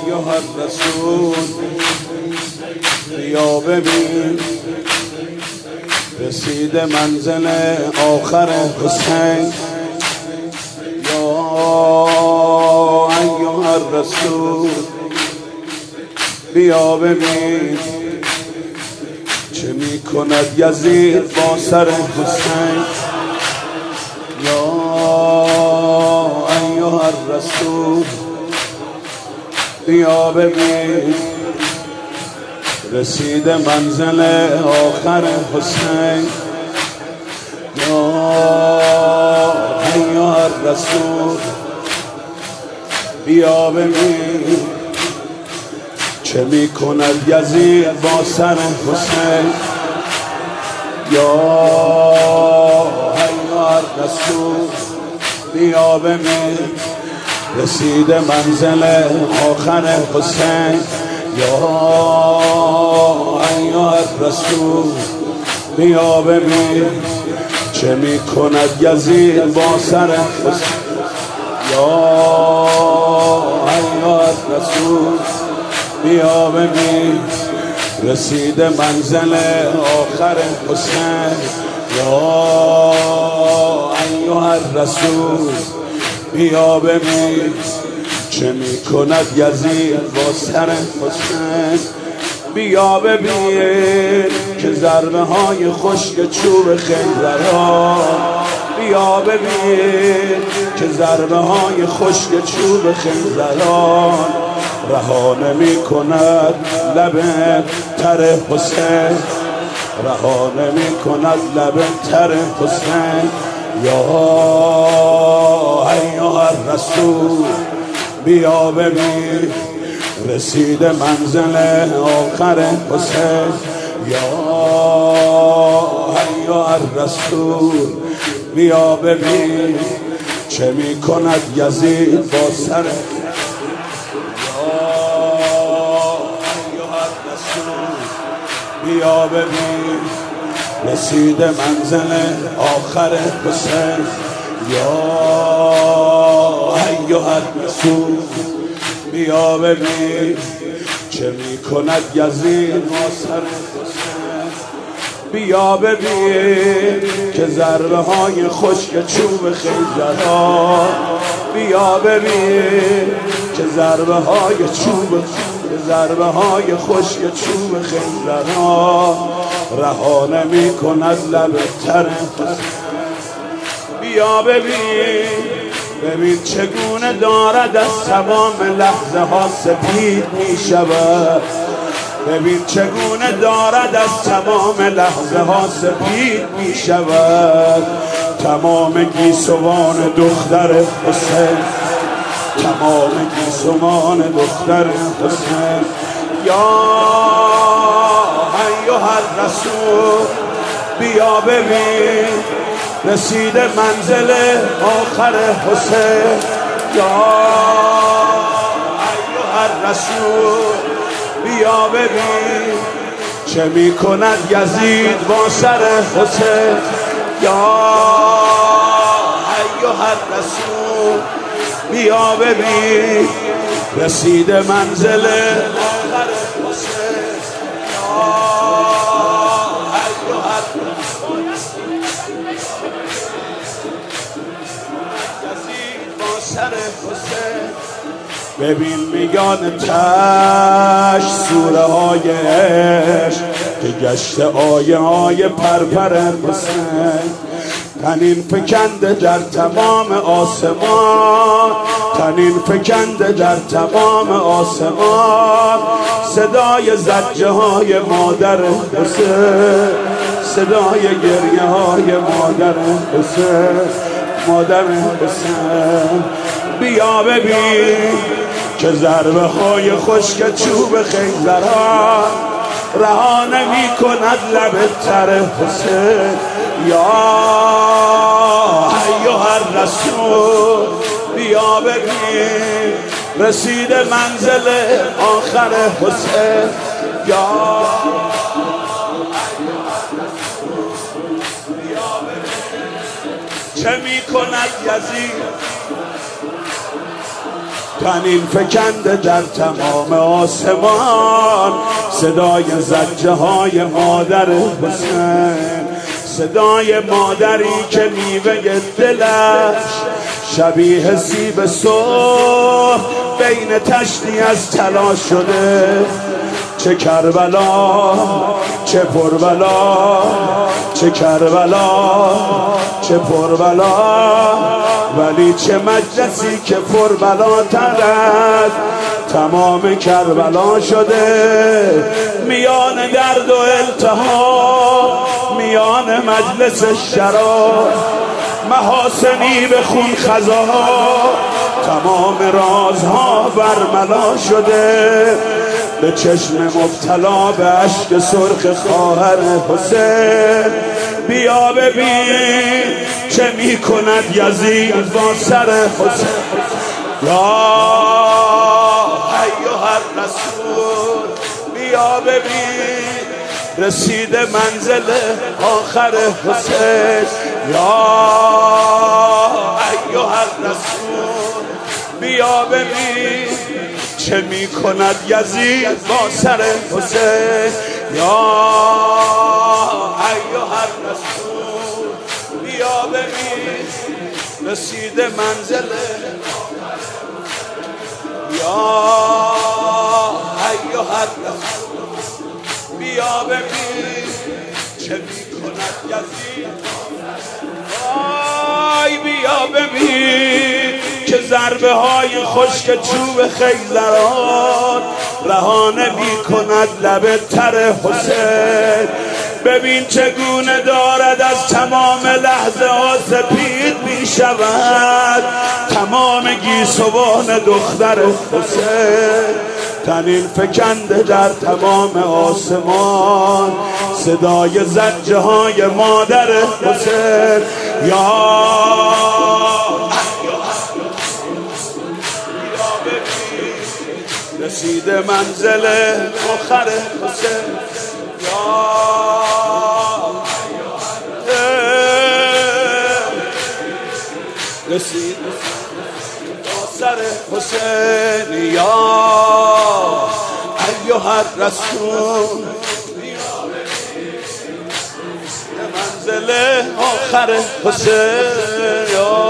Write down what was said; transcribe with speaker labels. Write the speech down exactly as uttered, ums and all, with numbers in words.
Speaker 1: ایها الرسول بیا ببین رسید منزل آخر حسین. یا ایها الرسول بیا ببین چه می کند یزید با سر حسین. یا ایها الرسول بیا ببین رسید منزل آخر حسین. یا ایها الرسول بیا ببین چه می کند یزید با سر حسین. یا ایها الرسول بیا ببین رسید منزل آخر حسین. یا ایها الرسول بیا ببین چه می کند یزید با سر حسین. یا ایها الرسول بیا ببین رسید منزل آخر حسین. یا ایها الرسول بیا ببین چه می کند یزید با سر حسین. بیا ببین که ضربه های خشک چوب خنجرها، بیا ببین که ضربه های خشک چوب خنجران رها نمی کند لب تر حسین، رها نمی کند لب تر حسین. یا ایها الرسول بیا ببین رسید منزل آخر حسین. یا ایها الرسول بیا ببین چه می کند یزید با سر. یا ایها الرسول بیا ببین رسید منزل آخر حسین. یا ایها الرسول بیا ببین چه می کند یزید با سر حسین. بیا ببین که ضربه های خشک چوب خنجرها، بیا ببین که ضربه های چوب ضربه های خشک چوب خنجرها رها نمی کند لب تر حسین. بیا ببین ببین چگونه دارد از تمام لحظه ها سپید می شود، ببین چگونه دارد از تمام لحظه ها سپید می شود. تمام گیسوان دختر حسین، تمام گیسوان دختر حسین. یا ایها الرسول بیا ببین رسید منزل آخر حسین. یا ایها الرسول بیا ببین چه می کند یزید با سر حسین. یا ایها الرسول بیا ببین رسید منزل آخر حسین. یا ایها الرسول یزید با سر حسین. ببین میان تش سوره های عشق که گشت آیه های پرپر حسین. تنین فکنده در تمام آسمان، تنین فکنده در تمام آسمان صدای زجه های مادر حسین، صدای گریه های مادر حسین، مادر حسین. بیا ببین که ضربه های خشک چوب خنجرها رها نمی کند لب تر حسین. یا ایها الرسول بیا ببین رسید منزل آخر حسین. یا چه می کند یزید تنین فکنده در تمام آسمان، صدای زجه های مادر حسین، صدای مادری که میوه دلش شبیه سیب سرخ بین تشتی از طلا شده. چه کربلا چه پربلا، چه کربلا چه پربلا، ولی چه مجلسی که پربلا تر از تمام کربلا شده. میان درد و التهاب، میان مجلس شراب، محاسنی به خون خزا، تمام رازها برملا شده. به چشم مبتلا به اشک سرخ خواهر حسین، بیا ببین چه می کند یزید با سر حسین. یا ایها الرسول بیا ببین رسید منزل آخر حسین. یا ایها الرسول بیا ببین چه می کند یزید با سر حسین. یا ایها الرسول بیا ببین رسید منزل. یا ایها الرسول بیا ببین چه می کند یزید. آی بیا ببین که ضربه های خشک چوب خیزران رهانه می کند لب تر حسین. ببین چگونه دارد از تمام لحظه ها سپید می شود تمام گیسوان دختر حسین. تنین فکنده در تمام آسمان، صدای زجه های مادر حسین. یا رسید منزل آخر حسین. یا رسید آخر حسین. یا ایها الرسول منزل آخر حسین. یا